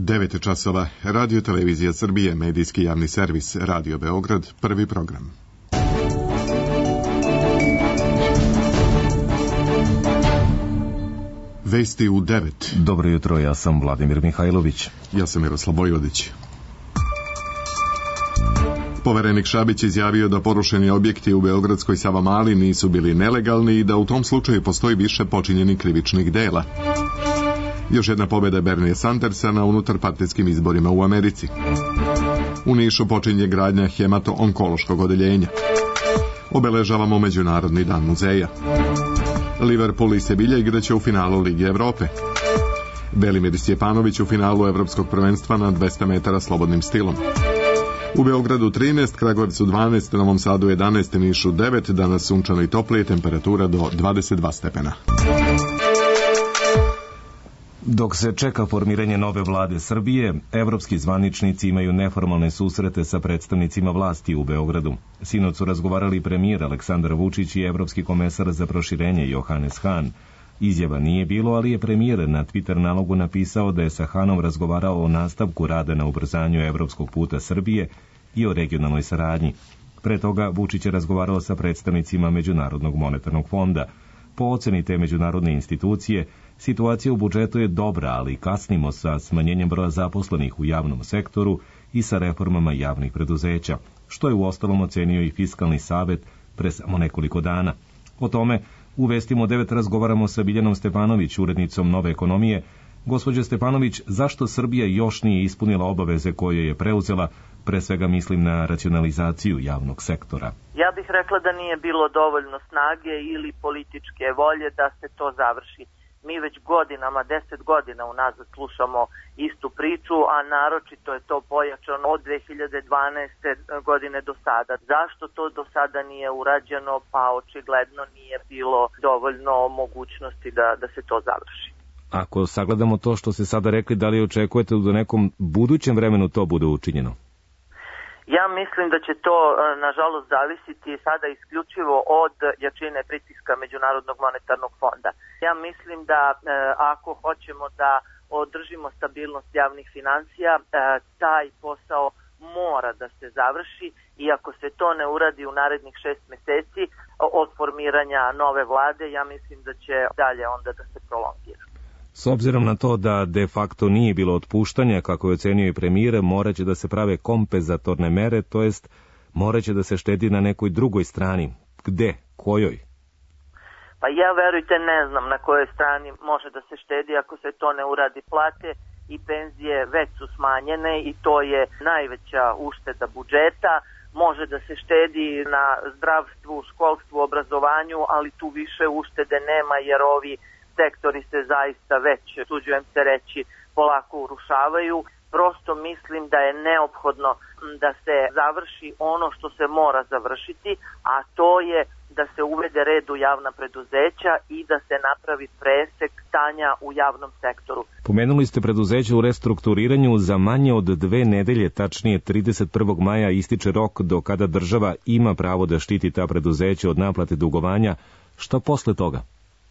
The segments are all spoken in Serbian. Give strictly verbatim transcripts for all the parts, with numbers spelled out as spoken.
devet časova, Radio Televizija Srbije, medijski javni servis, Radio Beograd, prvi program. Vesti u devet. Dobro jutro, ja sam Vladimir Mihajlović. Ja sam Miroslav Vojvodić. Poverenik Šabić izjavio da porušeni objekti u beogradskoj Savamali nisu bili nelegalni i da u tom slučaju postoji više počinjenih krivičnih dela. Još jedna pobjeda Bernija Sandersa na unutarpartijskim izborima u Americi. U Nišu počinje gradnja hemato-onkološkog odeljenja. Obeležavamo Međunarodni dan muzeja. Liverpool i Sevilja igraće u finalu Lige Evrope. Velimir Stjepanović u finalu Evropskog prvenstva na dvesta metara slobodnim stilom. U Beogradu trinaest, Kragujevcu dvanaest, Novom Sadu jedanaest, Nišu devet, danas sunčano i toplije, temperatura do dvadeset dva stepena. Dok se čeka formiranje nove vlade Srbije, evropski zvaničnici imaju neformalne susrete sa predstavnicima vlasti u Beogradu. Sinoć su razgovarali premijer Aleksandar Vučić i evropski komesar za proširenje Johannes Hahn. Izjava nije bilo, ali je premijer na Twitter nalogu napisao da je sa Hahnom razgovarao o nastavku rada na ubrzanju evropskog puta Srbije i o regionalnoj saradnji. Pre toga Vučić je razgovarao sa predstavnicima Međunarodnog monetarnog fonda. Po oceni te međunarodne institucije, situacija u budžetu je dobra, ali kasnimo sa smanjenjem broja zaposlenih u javnom sektoru i sa reformama javnih preduzeća, što je uostalom ocenio i Fiskalni savet pre samo nekoliko dana. O tome u Vestima u devet razgovaramo sa Biljanom Stepanović, urednicom Nove ekonomije. Gospođo Stepanović, zašto Srbija još nije ispunila obaveze koje je preuzela, pre svega mislim na racionalizaciju javnog sektora? Ja bih rekla da nije bilo dovoljno snage ili političke volje da se to završi. Mi već godinama, deset godina unazad slušamo istu priču, a naročito je to pojačano od dve hiljade dvanaeste. godine do sada. Zašto to do sada nije urađeno? Pa očigledno nije bilo dovoljno mogućnosti da, da se to završi. Ako sagledamo to što ste sada rekli, da li očekujete da u nekom budućem vremenu to bude učinjeno? Ja mislim da će to, nažalost, zavisiti sada isključivo od jačine pritiska Međunarodnog monetarnog fonda. Ja mislim da e, ako hoćemo da održimo stabilnost javnih financija, e, taj posao mora da se završi i ako se to ne uradi u narednih šest meseci od formiranja nove vlade, ja mislim da će dalje onda da se prolongira. S obzirom na to da de facto nije bilo otpuštanja, kako je ocenio i premijer, moraće da se prave kompenzatorne mere, to jest moraće da se štedi na nekoj drugoj strani. Gde? Kojoj? Pa ja, verujte, ne znam na kojoj strani može da se štedi ako se to ne uradi. Plate i penzije već su smanjene i to je najveća ušteda budžeta. Može da se štedi na zdravstvu, školstvu, obrazovanju, ali tu više uštede nema jer ovi sektori se zaista već, suđujem se reći, polako urušavaju. Prosto mislim da je neophodno da se završi ono što se mora završiti, a to je da se uvede red u javna preduzeća i da se napravi presek stanja u javnom sektoru. Pomenuli ste preduzeće u restrukturiranju. Za manje od dve nedelje, tačnije trideset prvog maja, ističe rok do kada država ima pravo da štiti ta preduzeća od naplate dugovanja. Šta posle toga?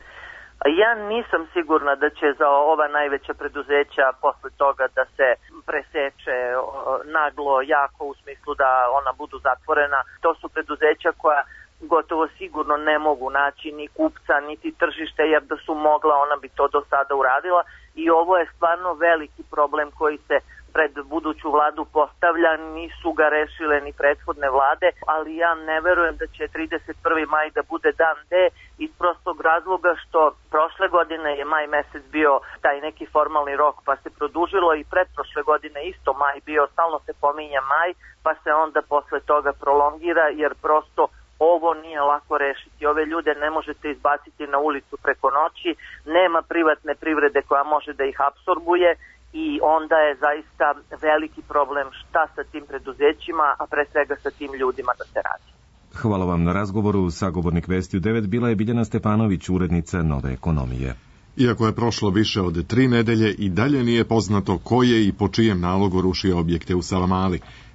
Ja nisam sigurna da će za ova najveća preduzeća posle toga da se preseče naglo, jako, u smislu da ona budu zatvorena. To su preduzeća koja gotovo sigurno ne mogu naći ni kupca, niti tržište, jer da su mogla, ona bi to do sada uradila. I ovo je stvarno veliki problem koji se pred buduću vladu postavlja, nisu ga rešile ni prethodne vlade, ali ja ne verujem da će trideset prvi maj da bude dan D iz prostog razloga što prošle godine je maj mesec bio taj neki formalni rok pa se produžilo i pretprošle godine isto maj bio, stalno se pominja maj pa se onda posle toga prolongira jer prosto ovo nije lako rešiti. Ove ljude ne možete izbaciti na ulicu preko noći, nema privatne privrede koja može da ih apsorbuje i onda je zaista veliki problem šta sa tim preduzećima, a pre svega sa tim ljudima da se radi. Hvala vam na razgovoru. Sagovornik Vesti u devet bila je Biljana Stepanović, urednica Nove ekonomije. Iako je prošlo više od tri nedelje, i dalje nije poznato ko je i po čijem nalogu rušio objekte u Savamali.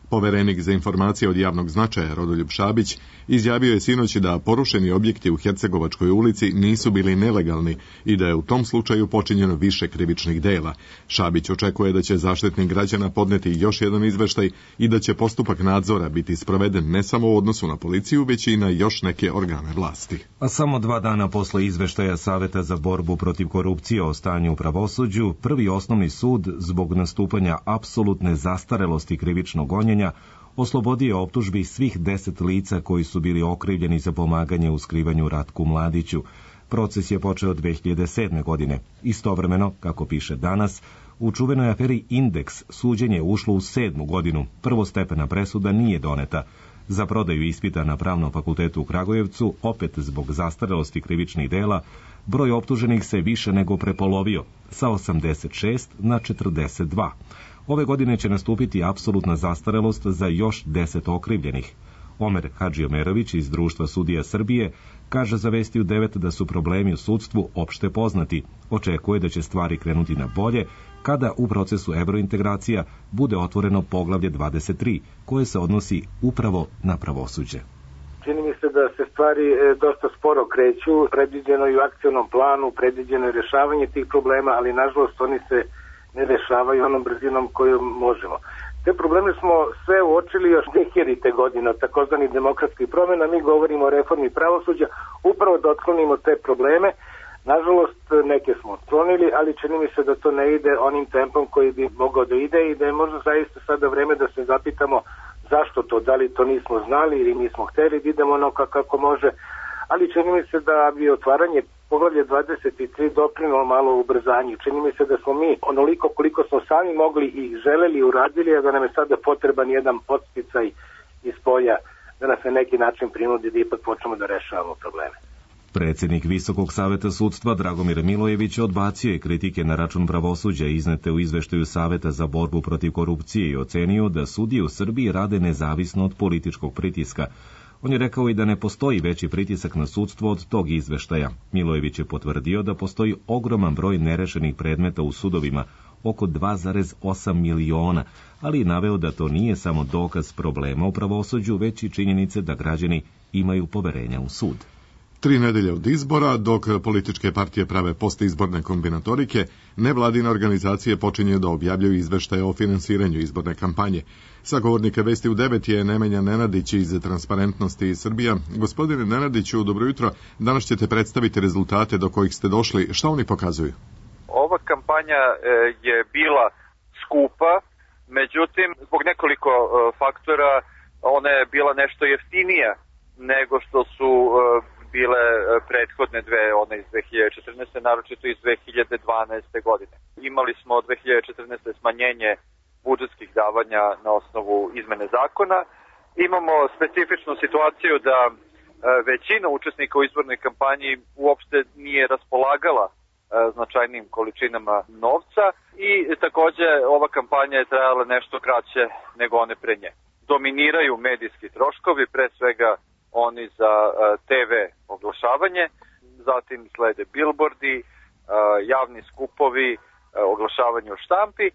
Poverenik za informacije od javnog značaja Rodoljub Šabić izjavio je sinoć da porušeni objekti u Hercegovačkoj ulici nisu bili nelegalni i da je u tom slučaju počinjeno više krivičnih dela. Šabić očekuje da će Zaštitnik građana podneti još jedan izveštaj i da će postupak nadzora biti sproveden ne samo u odnosu na policiju, već i na još neke organe vlasti. A samo dva dana posle izveštaja Saveta za borbu protiv korupcije o stanju u pravosuđu, Prvi osnovni sud zbog nastupanja apsolutne zastarelosti krivičnog gonjenja oslobodio optužbi svih deset lica koji su bili okrivljeni za pomaganje u skrivanju Ratku Mladiću. Proces je počeo dve hiljade sedme. godine. Istovremeno, kako piše Danas, u čuvenoj aferi Indeks suđenje je ušlo u sedmu godinu. Prvostepena presuda nije doneta. Za prodaju ispita na Pravnom fakultetu u Kragujevcu, opet zbog zastarelosti krivičnih dela, broj optuženih se više nego prepolovio, sa osamdeset šest na četrdeset dva. Ove godine će nastupiti apsolutna zastarelost za još deset okrivljenih. Omer Hadžiomerović iz Društva sudija Srbije kaže za Vesti u devet da su problemi u sudstvu opšte poznati. Očekuje da će stvari krenuti na bolje kada u procesu evrointegracija bude otvoreno poglavlje dvadeset tri, koje se odnosi upravo na pravosuđe. Čini mi se da se stvari dosta sporo kreću, predviđeno i u akcionom planu, predviđeno je rješavanje tih problema, ali nažalost oni se ne rješavaju onom brzinom koju možemo. Te probleme smo sve uočili još dve hiljadite. godine od takozvanih demokratskih promjena. Mi govorimo o reformi pravosuđa upravo da otklonimo te probleme. Nažalost, neke smo otklonili, ali čini mi se da to ne ide onim tempom koji bi mogao da ide i da je možda zaista sada vreme da se zapitamo zašto to, da li to nismo znali ili nismo hteli da idemo ono kako može, ali čini mi se da bi otvaranje poglavlje dvadeset tri doprinalo malo ubrzanju. Čini mi se da smo mi onoliko koliko smo sami mogli i želeli uradili, a da nam je sada potreban jedan podsticaj iz polja, da nas na neki način prinudi da ipak počnemo da rešavamo probleme. Predsjednik Visokog saveta sudstva Dragomir Milojević odbacio je kritike na račun pravosuđa iznete u izveštaju Saveta za borbu protiv korupcije i ocenio da sudije u Srbiji rade nezavisno od političkog pritiska. On je rekao i da ne postoji veći pritisak na sudstvo od tog izveštaja. Milojević je potvrdio da postoji ogroman broj nerešenih predmeta u sudovima, oko dva zarez osam miliona, ali je naveo da to nije samo dokaz problema u pravosuđu, već i činjenice da građani imaju poverenja u sud. Tri nedelje od izbora, dok političke partije prave postizborne kombinatorike, nevladine organizacije počinju da objavljaju izveštaje o finansiranju izborne kampanje. Sagovornik Vesti u devet je Nemanja Nenadić iz Transparentnosti iz Srbija. Gospodine Nenadiću, dobro jutro. Danas ćete predstaviti rezultate do kojih ste došli. Šta oni pokazuju? Ova kampanja je bila skupa, međutim, zbog nekoliko faktora ona je bila nešto jeftinija nego što su bile prethodne dve, one iz dve hiljade četrnaeste. naročito iz dve hiljade dvanaeste. godine. Imali smo od dve hiljade četrnaeste. smanjenje budžetskih davanja na osnovu izmene zakona. Imamo specifičnu situaciju da većina učesnika u izbornoj kampanji uopšte nije raspolagala značajnim količinama novca i takođe ova kampanja je trajala nešto kraće nego one pre nje. Dominiraju medijski troškovi, pre svega oni za te ve oglašavanje, zatim slede bilbordi, javni skupovi, oglašavanje u štampi,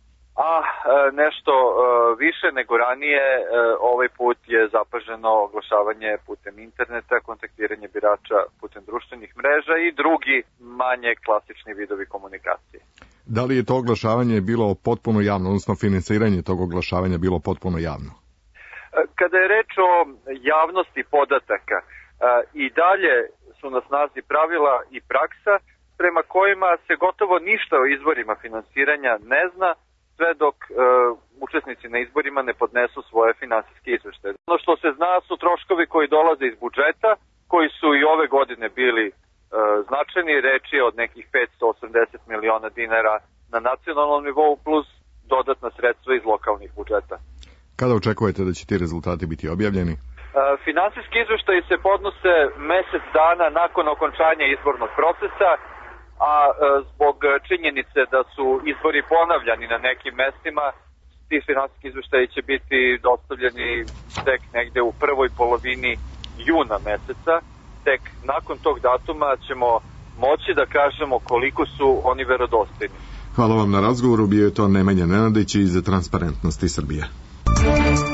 a nešto više nego ranije ovaj put je zapaženo oglašavanje putem interneta, kontaktiranje birača putem društvenih mreža i drugi manje klasični vidovi komunikacije. Da li je to oglašavanje bilo potpuno javno, odnosno finansiranje tog oglašavanja bilo potpuno javno? Kada je reč o javnosti podataka, i dalje su na snazi pravila i praksa prema kojima se gotovo ništa o izvorima finansiranja ne zna, sve dok e, učesnici na izborima ne podnesu svoje finansijske izveštaje. Ono što se zna su troškovi koji dolaze iz budžeta, koji su i ove godine bili e, značajni, reč je od nekih petsto osamdeset miliona dinara na nacionalnom nivou plus dodatna sredstva iz lokalnih budžeta. Kada očekujete da će ti rezultati biti objavljeni? E, finansijski izveštaji se podnose mesec dana nakon okončanja izbornog procesa, a zbog činjenice da su izbori ponavljani na nekim mestima, ti finansijski izveštaji će biti dostavljeni tek negde u prvoj polovini juna meseca. Tek nakon tog datuma ćemo moći da kažemo koliko su oni verodostojni. Hvala vam na razgovoru, bio je to Nemanja Nenadić iz Transparentnosti Srbije.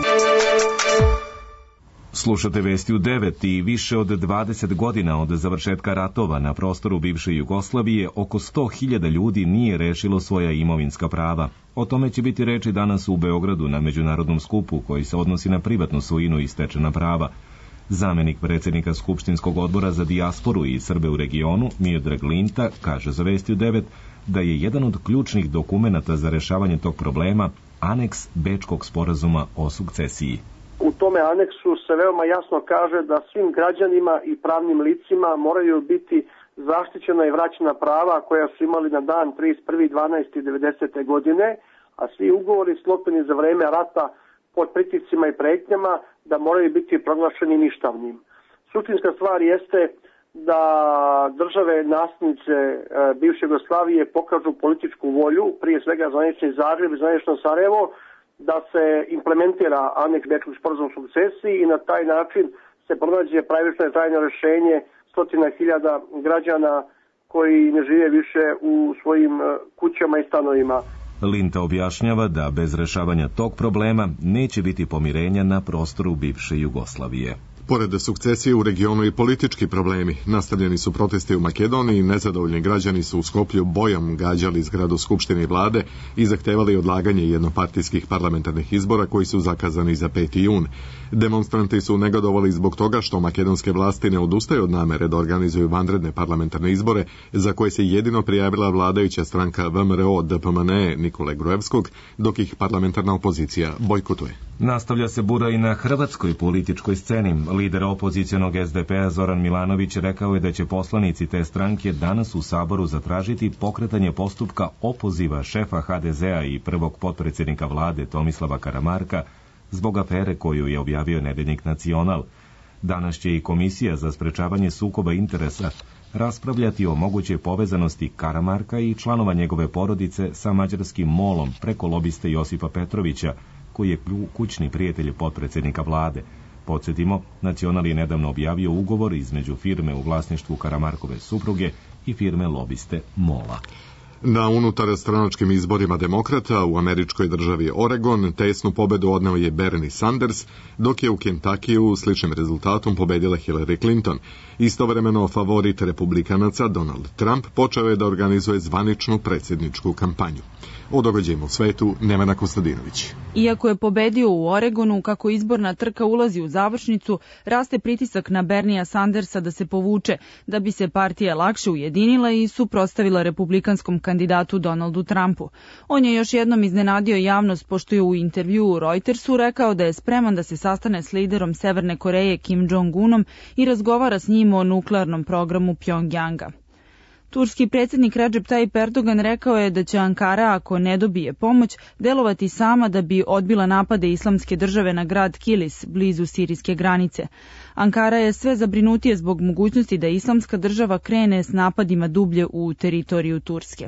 Slušate Vesti u devet i više od dvadeset godina od završetka ratova na prostoru bivše Jugoslavije oko sto hiljada ljudi nije rešilo svoja imovinska prava. O tome će biti reči danas u Beogradu na međunarodnom skupu koji se odnosi na privatnu svojinu i stečena prava. Zamenik predsjednika Skupštinskog odbora za dijasporu i Srbe u regionu, Miodrag Linta, kaže za Vesti u devet da je jedan od ključnih dokumenata za rešavanje tog problema aneks Bečkog sporazuma o sukcesiji. U tome aneksu se veoma jasno kaže da svim građanima i pravnim licima moraju biti zaštićena i vraćena prava koja su imali na dan trideset prvi decembar devedesete godine, a svi ugovori sklopljeni za vreme rata pod pritiscima i pretnjama da moraju biti proglašeni ništavnim. Suštinska stvar jeste da države naslednice bivše Jugoslavije pokažu političku volju, prije svega zvanični Zagreb i zvanično Sarajevo, da se implementira aneks Bečkog sporazuma o sukcesiji i na taj način se pronađe pravično i trajno rešenje stotina hiljada građana koji ne žive više u svojim kućama i stanovima. Linta objašnjava da bez rešavanja tog problema neće biti pomirenja na prostoru bivše Jugoslavije. Pored sukcesije u regionu i politički problemi, nastavljeni su protesti u Makedoniji i nezadovoljni građani su u Skoplju bojom gađali zgradu Skupštine i vlade i zahtevali odlaganje jednopartijskih parlamentarnih izbora koji su zakazani za peti jun. Demonstranti su negodovali zbog toga što makedonske vlasti ne odustaju od namere da organizuju vanredne parlamentarne izbore za koje se jedino prijavila vladajuća stranka V M R O D P M N E Nikole Gruevskog, dok ih parlamentarna opozicija bojkotuje. Nastavlja se bura i na hrvatskoj političkoj sceni. Lider opozicionog S D P-a Zoran Milanović rekao je da će poslanici te stranke danas u Saboru zatražiti pokretanje postupka opoziva šefa H D Z-a i prvog potpredsjednika vlade Tomislava Karamarka zbog afere koju je objavio nedeljnik Nacional. Danas će i Komisija za sprečavanje sukoba interesa raspravljati o mogućoj povezanosti Karamarka i članova njegove porodice sa mađarskim molom preko lobiste Josipa Petrovića, koji je kućni prijatelj potpredsjednika vlade. Podsjetimo, Nacional je nedavno objavio ugovor između firme u vlasništvu Karamarkove supruge i firme lobiste Mola. Na unutarstranačkim izborima demokrata u američkoj državi Oregon tesnu pobedu odneo je Bernie Sanders, dok je u Kentakiju sličnim rezultatom pobedila Hillary Clinton. Istovremeno favorit republikanaca Donald Trump počeo je da organizuje zvaničnu predsjedničku kampanju. O događajima u svetu Nevena Kostadinović. Iako je pobedio u Oregonu, kako izborna trka ulazi u završnicu, raste pritisak na Berniea Sandersa da se povuče, da bi se partija lakše ujedinila i suprotstavila republikanskom kandidatu Donaldu Trumpu. On je još jednom iznenadio javnost pošto je u intervjuu u Reutersu rekao da je spreman da se sastane s liderom Severne Koreje Kim Jong-unom i razgovara s njim o nuklearnom programu Pjongjanga. Turski predsjednik Recep Tayyip Erdogan rekao je da će Ankara, ako ne dobije pomoć, delovati sama da bi odbila napade islamske države na grad Kilis, blizu sirijske granice. Ankara je sve zabrinutije zbog mogućnosti da islamska država krene s napadima dublje u teritoriju Turske.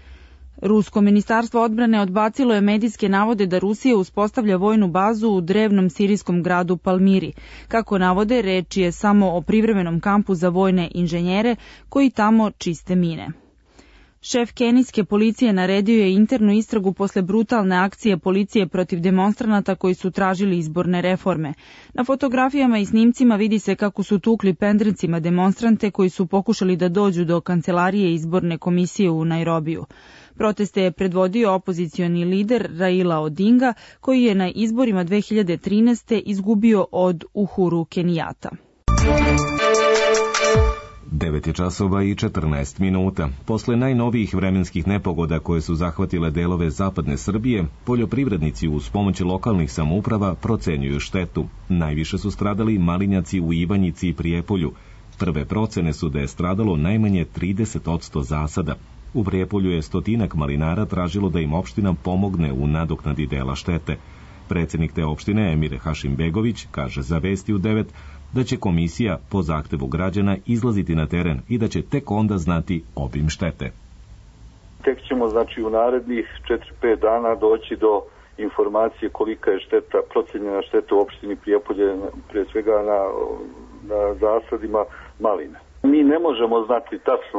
Rusko ministarstvo odbrane odbacilo je medijske navode da Rusija uspostavlja vojnu bazu u drevnom sirijskom gradu Palmiri. Kako navode, reč je samo o privremenom kampu za vojne inženjere koji tamo čiste mine. Šef kenijske policije naredio je internu istragu posle brutalne akcije policije protiv demonstranata koji su tražili izborne reforme. Na fotografijama i snimcima vidi se kako su tukli pendrecima demonstrante koji su pokušali da dođu do kancelarije izborne komisije u Nairobiju. Proteste je predvodio opozicioni lider Raila Odinga, koji je na izborima dve hiljade trinaeste. izgubio od Uhuru Kenijata. devet je časova i četrnaest minuta. Posle najnovijih vremenskih nepogoda koje su zahvatile delove zapadne Srbije, poljoprivrednici uz pomoć lokalnih samouprava procenjuju štetu. Najviše su stradali malinjaci u Ivanjici i Prijepolju. Prve procene su da je stradalo najmanje trideset posto zasada. U Prijepolju je stotinak malinara tražilo da im opština pomogne u nadoknadi dela štete. Predsjednik te opštine Emir Hašimbegović kaže za Vesti u devet da će komisija po zahtevu građana izlaziti na teren i da će tek onda znati obim štete. Tek ćemo znači u narednih četiri do pet dana doći do informacije kolika je šteta, procenjena šteta u opštini Prijepolje, pre svega na, na zasadima maline. Mi ne možemo znati tačnu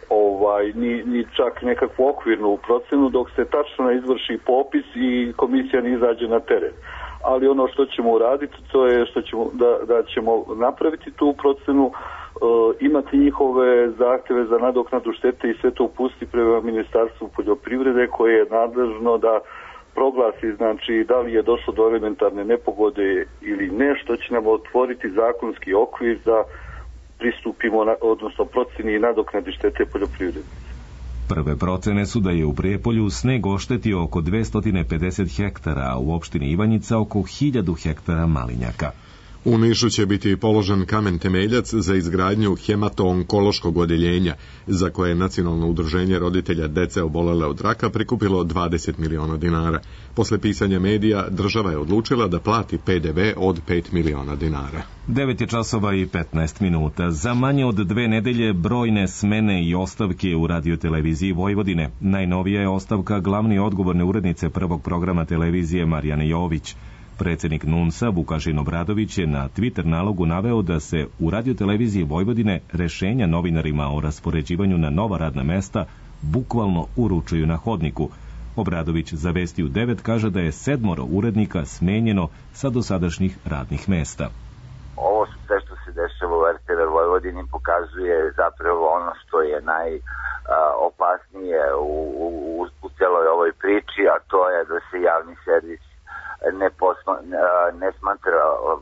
ovaj, ni, ni čak nekakvu okvirnu procenu dok se tačno izvrši popis i komisija ne izađe na teren. Ali ono što ćemo uraditi, to je što ćemo, da, da ćemo napraviti tu procenu, uh, imati njihove zahtjeve za nadoknadu štete i sve to upustiti prema Ministarstvu poljoprivrede koje je nadležno da proglasi, znači da li je došlo do elementarne nepogode ili ne, što će nam otvoriti zakonski okvir da pristupimo, na, odnosno procjeni i nadoknadi štete poljoprivrede. Prve procene su da je u Prijepolju sneg oštetio oko dvesta pedeset hektara, a u opštini Ivanjica oko hiljadu hektara malinjaka. U Nišu će biti položen kamen temeljac za izgradnju hemato-onkološkog odeljenja, za koje je Nacionalno udruženje roditelja dece obolele od raka prikupilo dvadeset miliona dinara. Posle pisanja medija, država je odlučila da plati P D V od pet miliona dinara. devet je časova i petnaest minuta. Za manje od dve nedelje brojne smene i ostavke u radioteleviziji Vojvodine. Najnovija je ostavka glavne odgovorne urednice prvog programa televizije Marijane Jović. Predsednik N U N S-a Vukašin Obradović je na Twitter nalogu naveo da se u radioteleviziji Vojvodine rešenja novinarima o raspoređivanju na nova radna mesta bukvalno uručuju na hodniku. Obradović za Vesti u devet kaže da je sedmoro urednika smenjeno sa dosadašnjih radnih mesta. Ovo sve što se dešava u R T V Vojvodini pokazuje zapravo ono što je najopasnije u, u, u celoj ovoj priči, a to je da se javni servis ne, posma, ne smatra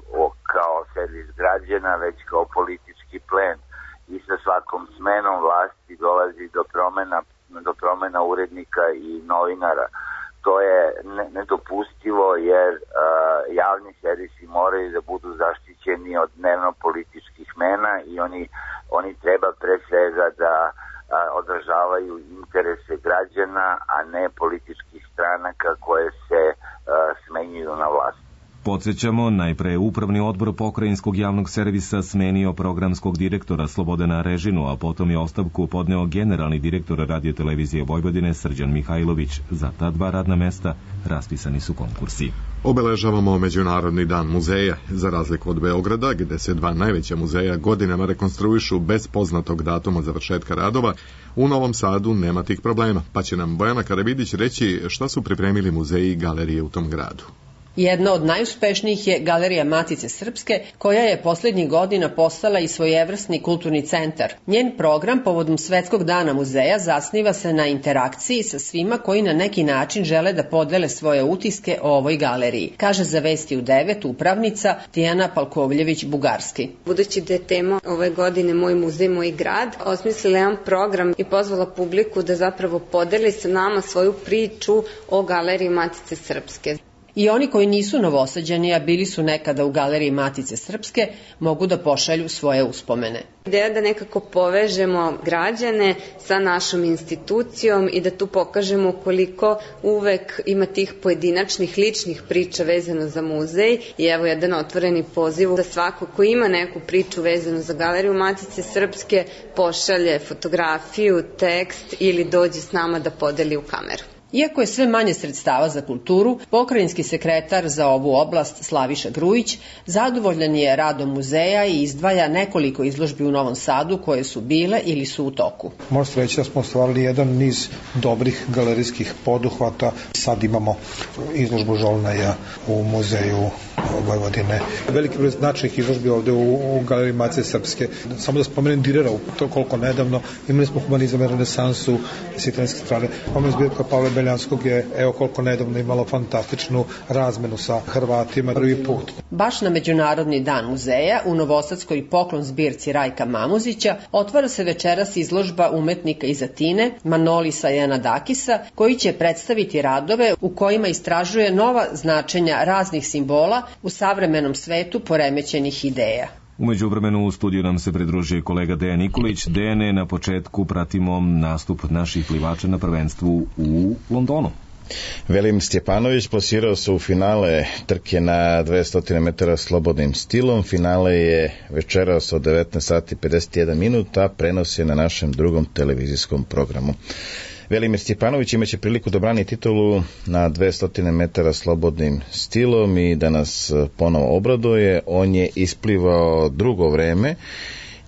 kao servis građana, već kao politički plen i sa svakom smenom vlasti dolazi do promena, do promena urednika i novinara. To je nedopustivo jer uh, javni servisi moraju da budu zaštićeni od dnevno političkih mena i oni, oni treba pre svega da uh, održavaju interese građana, a ne političkih stranaka koje se uh, smenjuju na vlast. Podsjećamo, najpre Upravni odbor pokrajinskog javnog servisa smenio programskog direktora Slobodana Režinu, a potom je ostavku podneo generalni direktor radiotelevizije Vojvodine Srđan Mihajlović. Za ta dva radna mesta raspisani su konkursi. Obeležavamo Međunarodni dan muzeja. Za razliku od Beograda, gde se dva najveća muzeja godinama rekonstruišu bez poznatog datuma završetka radova, u Novom Sadu nema tih problema, pa će nam Bojana Karavidić reći šta su pripremili muzeji i galerije u tom gradu. Jedna od najuspešnijih je Galerija Matice Srpske, koja je poslednjih godina postala i svojevrsni kulturni centar. Njen program povodom Svetskog dana muzeja zasniva se na interakciji sa svima koji na neki način žele da podele svoje utiske o ovoj galeriji, kaže za Vesti u devet upravnica Tijana Palkovljević-Bugarski. Budući da je tema ove godine Moj muzej, moj grad, osmislila jedan program i pozvala publiku da zapravo podeli sa nama svoju priču o Galeriji Matice Srpske. I oni koji nisu Novosađani, a bili su nekada u Galeriji Matice Srpske, mogu da pošalju svoje uspomene. Ideja da nekako povežemo građane sa našom institucijom i da tu pokažemo koliko uvek ima tih pojedinačnih ličnih priča vezano za muzej. I evo jedan otvoreni poziv da svako ko ima neku priču vezanu za Galeriju Matice Srpske pošalje fotografiju, tekst ili dođe s nama da podeli u kameru. Iako je sve manje sredstava za kulturu, pokrajinski sekretar za ovu oblast Slaviša Grujić zadovoljan je radom muzeja i izdvaja nekoliko izložbi u Novom Sadu koje su bile ili su u toku. Može se reći da smo ostvarili jedan niz dobrih galerijskih poduhvata. Sad imamo izložbu Žolnaja u muzeju Vojvodine. Veliki broj značajnih izložbi ovde u, u Galeriji Matice Srpske. Samo da spomenem Direra, to koliko nedavno. Imali smo humanizam i renesansu s italijanske strane. Pomen zbirka Pavle Beljanskog je, evo koliko nedavno, imalo fantastičnu razmenu sa Hrvatima prvi put. Baš na Međunarodni dan muzeja u Novosadskoj poklon zbirci Rajka Mamuzića otvara se večeras izložba umetnika iz Atine Manolisa Janadakisa, koji će predstaviti radove u kojima istražuje nova značenja raznih simbola u savremenom svetu poremećenih ideja. U međuvremenu u studiju nam se pridružuje kolega Dejan Nikolić. Dejane, na početku pratimo nastup naših plivača na prvenstvu u Londonu. Velimir Stjepanović plasirao se u finale trke na dvesta metara slobodnim stilom. Finale je večeras od devetnaest sati pedeset jedan minuta, prenos je na našem drugom televizijskom programu. Velimir Stjepanović imaće priliku da brani titulu na dvesta metara slobodnim stilom i da nas ponovo obraduje. On je isplivao drugo vreme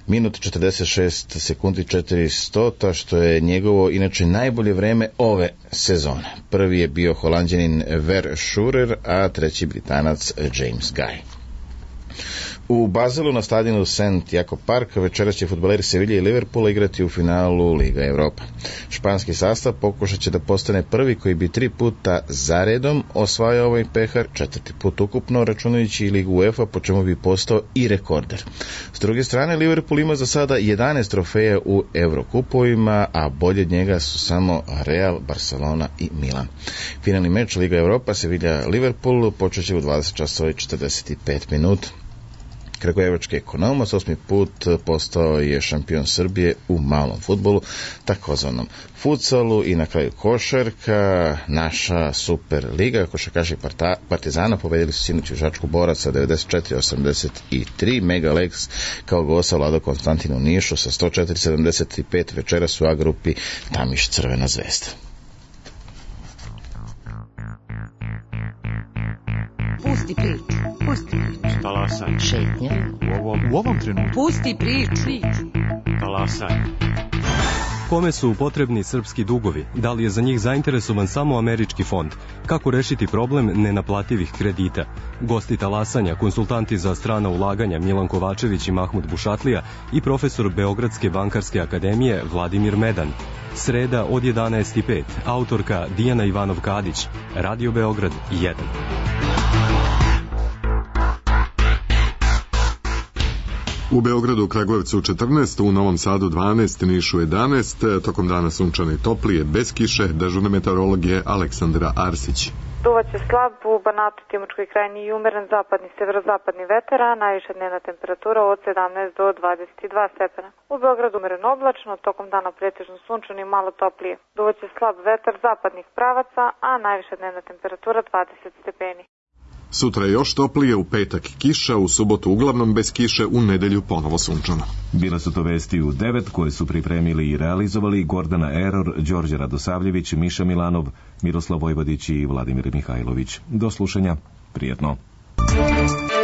minut četrdeset šest sekundi četiri stota, što je njegovo inače najbolje vreme ove sezone. Prvi je bio Holanđanin Ver Schurer, a treći Britanac James Guy. U Bazelu na stadionu Saint Jakob Park večeras će fudbaleri Sevilje i Liverpoola igrati u finalu Liga Evropa. Španski sastav pokušat će da postane prvi koji bi tri puta zaredom osvajao ovaj pehar, četvrti put ukupno, računajući i Ligu UEFA, po čemu bi postao i rekorder. S druge strane, Liverpool ima za sada jedanaest trofeja u Evrokupovima, a bolje od njega su samo Real, Barcelona i Milan. Finalni meč Liga Evropa Sevilja-Liverpool počet će u dvadeset časova i četrdeset pet minuta. Kragujevački Ekonomos osmi put postao je šampion Srbije u malom fudbalu, takozvanom futsalu, i na kraju košarka. Naša Super liga, košarkaši Partizana pobedili su sinoć u Žačku Boraca devedeset četiri osamdeset tri, Mega Lex kao gosta Vlado Konstantin u Nišu sa sto četiri sedamdeset pet, večeras u A grupi Tamiš Crvena zvezda. Pusti priču, pusti priču. Talasaj. Šetnja. U ovom, u ovom trenutku. Pusti priču. Talasaj. Kome su potrebni srpski dugovi? Da li je za njih zainteresovan samo američki fond? Kako rešiti problem nenaplativih kredita? Gosti talasanja, konsultanti za strana ulaganja Milan Kovačević i Mahmud Bušatlija i profesor Beogradske bankarske akademije Vladimir Medan. Sreda od jedanaest i pet. Autorka Dijana Ivanov-Kadić. Radio Beograd jedan. U Beogradu, Kragujevcu četrnaest, u Novom Sadu dvanaest, Nišu jedanaest, tokom dana sunčano i toplije, bez kiše, dežurne meteorologije Aleksandra Arsić. Duvaće slab u Banatu, Timočkoj krajini i umeren zapadni severozapadni vetar, a najviša dnevna temperatura od sedamnaest do dvadeset dva stepena. U Beogradu umeren oblačno, tokom dana pretežno sunčano i malo toplije. Duvaće slab vetar zapadnih pravaca, a najviša dnevna temperatura dvadeset stepeni. Sutra je još toplije, u petak kiša, u subotu uglavnom bez kiše, u nedelju ponovo sunčano. Bile su to vesti u devet koje su pripremili i realizovali Gordana Eror, Đorđe Radosavljević, Miša Milanov, Miroslav Vojvodić i Vladimir Mihajlović. Do slušanja, prijetno.